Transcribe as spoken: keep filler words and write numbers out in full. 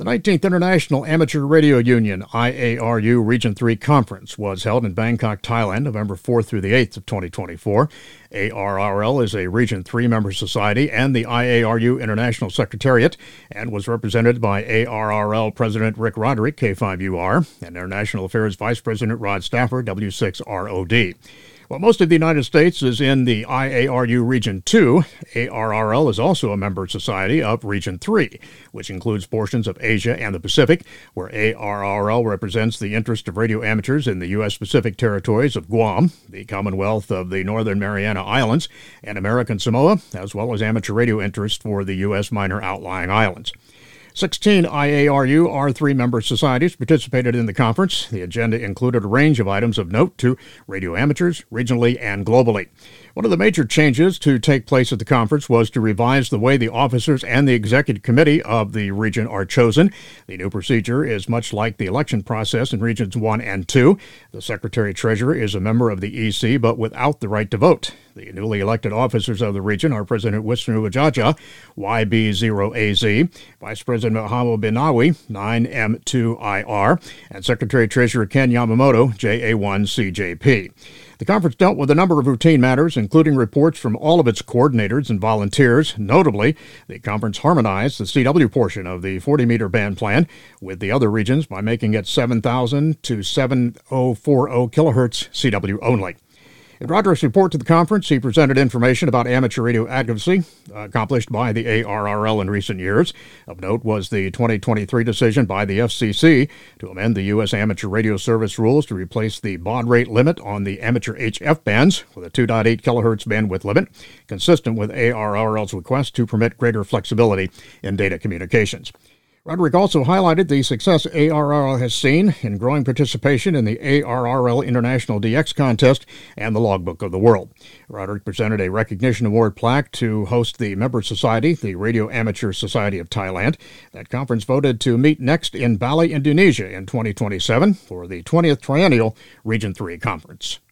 The nineteenth International Amateur Radio Union, I A R U Region three Conference, was held in Bangkok, Thailand, November fourth through the eighth of twenty twenty-four. A R R L is a Region three member society and the I A R U International Secretariat, and was represented by A R R L President Rick Roderick, K five U R, and International Affairs Vice President Rod Stafford, W six R O D. While most of the United States is in the I A R U Region two, A R R L is also a member society of Region three, which includes portions of Asia and the Pacific, where A R R L represents the interest of radio amateurs in the U S Pacific territories of Guam, the Commonwealth of the Northern Mariana Islands, and American Samoa, as well as amateur radio interest for the U S minor outlying islands. sixteen I A R U R three member societies participated in the conference. The agenda included a range of items of note to radio amateurs, regionally and globally. One of the major changes to take place at the conference was to revise the way the officers and the executive committee of the region are chosen. The new procedure is much like the election process in Regions one and two. The Secretary-Treasurer is a member of the E C, but without the right to vote. The newly elected officers of the region are President Wisnu Wajaja, Y B zero A Z, Vice President Mohammed Binawi, nine M two I R, and Secretary-Treasurer Ken Yamamoto, J A one C J P. The conference dealt with a number of routine matters, including reports from all of its coordinators and volunteers. Notably, the conference harmonized the C W portion of the forty meter band plan with the other regions by making it seven thousand to seven thousand forty kilohertz C W only. In Roderick's report to the conference, he presented information about amateur radio advocacy uh, accomplished by the A R R L in recent years. Of note was the twenty twenty-three decision by the F C C to amend the U S amateur radio service rules to replace the baud rate limit on the amateur H F bands with a two point eight kilohertz bandwidth limit, consistent with A R R L's request to permit greater flexibility in data communications. Roderick also highlighted the success A R R L has seen in growing participation in the A R R L International D X Contest and the Logbook of the World. Roderick presented a recognition award plaque to host the member society, the Radio Amateur Society of Thailand. That conference voted to meet next in Bali, Indonesia in twenty twenty-seven for the twentieth Triennial Region three Conference.